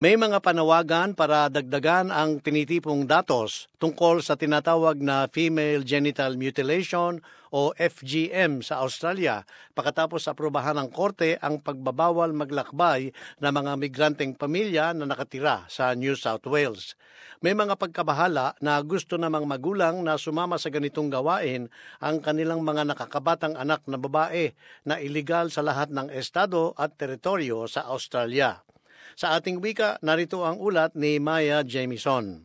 May mga panawagan para dagdagan ang tinitipong datos tungkol sa tinatawag na female genital mutilation o FGM sa Australia pagkatapos aprubahan ng korte ang pagbabawal maglakbay ng mga migranteng pamilya na nakatira sa New South Wales. May mga pagkabahala na gusto namang magulang na sumama sa ganitong gawain ang kanilang mga nakakabatang anak na babae na iligal sa lahat ng estado at teritoryo sa Australia. Sa ating wika, narito ang ulat ni Maya Jamieson.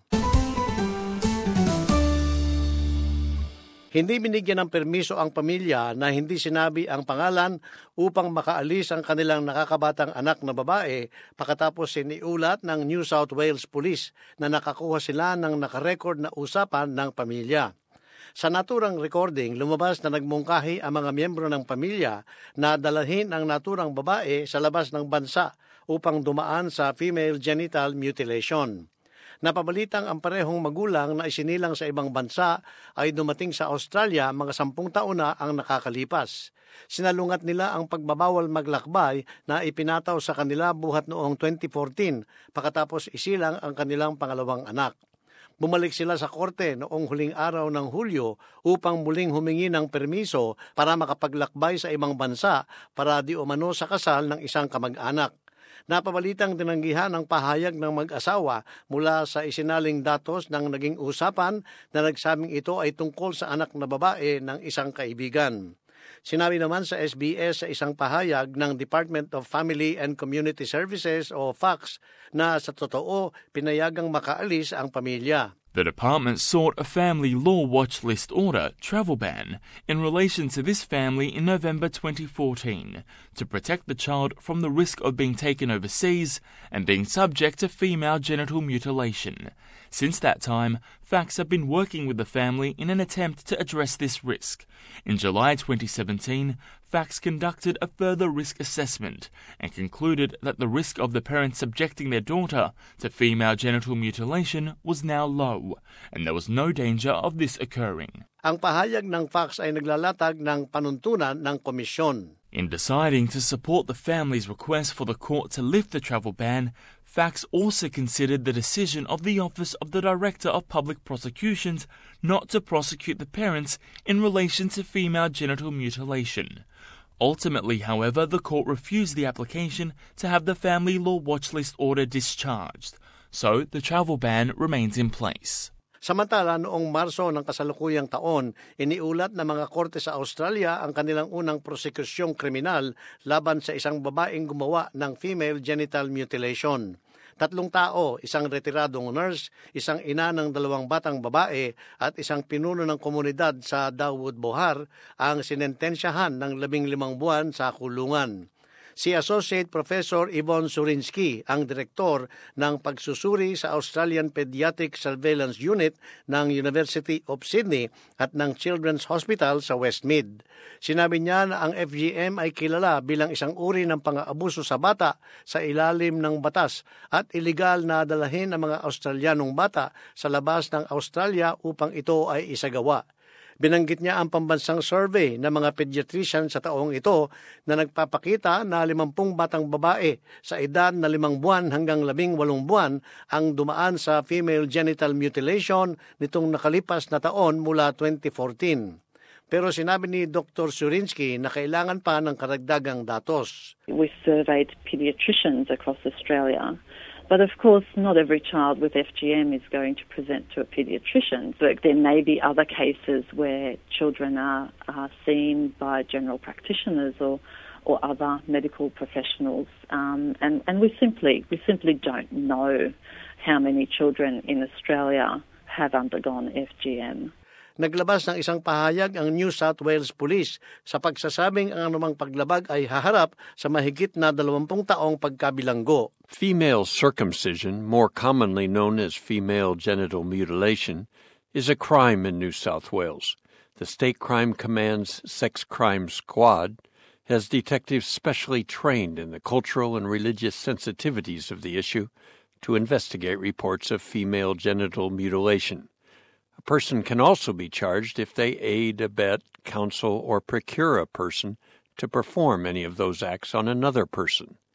Hindi binigyan ng permiso ang pamilya na hindi sinabi ang pangalan upang makaalis ang kanilang nakakabatang anak na babae pagkatapos siniulat ng New South Wales Police na nakakuha sila ng nakarecord na usapan ng pamilya. Sa naturang recording, lumabas na nagmungkahi ang mga miyembro ng pamilya na dalahin ang naturang babae sa labas ng bansa upang dumaan sa female genital mutilation. Napabalitang ang parehong magulang na isinilang sa ibang bansa ay dumating sa Australia mga 10 taon na ang nakakalipas. Sinalungat nila ang pagbabawal maglakbay na ipinataw sa kanila buhat noong 2014 pagkatapos isilang ang kanilang pangalawang anak. Bumalik sila sa korte noong huling araw ng Hulyo upang muling humingi ng permiso para makapaglakbay sa ibang bansa para di umano sa kasal ng isang kamag-anak. Napabalitang tinanggihan ang pahayag ng mag-asawa mula sa isinaling datos ng naging usapan na nagsabing ito ay tungkol sa anak na babae ng isang kaibigan. Sinabi naman sa SBS sa isang pahayag ng Department of Family and Community Services o FACS na sa totoo pinayagang makaalis ang pamilya. The department sought a family law watch list order, travel ban, in relation to this family in November 2014 to protect the child from the risk of being taken overseas and being subject to female genital mutilation. Since that time, FACS have been working with the family in an attempt to address this risk. In July 2017, FACS conducted a further risk assessment and concluded that the risk of the parents subjecting their daughter to female genital mutilation was now low, and there was no danger of this occurring. Ang pahayag ng FACS ay naglalatag ng panuntunan ng komisyon. In deciding to support the family's request for the court to lift the travel ban, FACS also considered the decision of the Office of the Director of Public Prosecutions not to prosecute the parents in relation to female genital mutilation. Ultimately, however, the court refused the application to have the family law watch list order discharged, so the travel ban remains in place. Samantala, noong Marso ng kasalukuyang taon, iniulat ng mga korte sa Australia ang kanilang unang prosekusyong kriminal laban sa isang babaeng gumawa ng female genital mutilation. 3 tao, isang retiradong nurse, isang ina ng 2 batang babae at isang pinuno ng komunidad sa Dawood Bohar ang sinentensyahan ng 15 buwan sa kulungan. Si Associate Professor Yvonne Surinsky, ang direktor ng pagsusuri sa Australian Pediatric Surveillance Unit ng University of Sydney at ng Children's Hospital sa Westmead. Sinabi niya na ang FGM ay kilala bilang isang uri ng pang-aabuso sa bata sa ilalim ng batas at iligal na dalahin ang mga Australianong bata sa labas ng Australia upang ito ay isagawa. Binanggit niya ang pambansang survey ng mga pediatrician sa taong ito na nagpapakita na 50 batang babae sa edad na 5 buwan hanggang 18 buwan ang dumaan sa female genital mutilation nitong nakalipas na taon mula 2014. Pero sinabi ni Dr. Surinsky na kailangan pa ng karagdagang datos. We surveyed pediatricians across Australia. But of course, not every child with FGM is going to present to a pediatrician. But there may be other cases where children are seen by general practitioners or other medical professionals, and we simply don't know how many children in Australia have undergone FGM. Naglabas ng isang pahayag ang New South Wales Police sa pagsasabing ang anumang paglabag ay haharap sa mahigit na 20 taong pagkabilanggo. Female circumcision, more commonly known as female genital mutilation, is a crime in New South Wales. The State Crime Command's Sex Crime Squad has detectives specially trained in the cultural and religious sensitivities of the issue to investigate reports of female genital mutilation. A person can also be charged if they aid, abet, counsel, or procure a person to perform any of those acts on another person.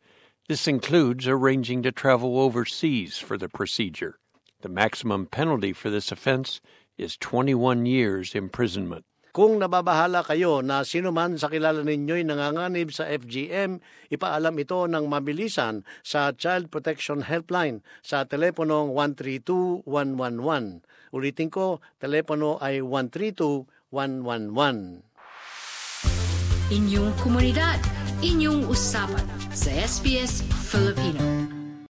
This includes arranging to travel overseas for the procedure. The maximum penalty for this offense is 21 years imprisonment. Kung nababahala kayo na sino man sa kilala ninyo'y nanganganib sa FGM, ipaalam ito ng mabilisan sa Child Protection Helpline sa teleponong 132-111. Ulitin ko, telepono ay 132-111. Inyong komunidad, inyong usapan sa SBS Filipino.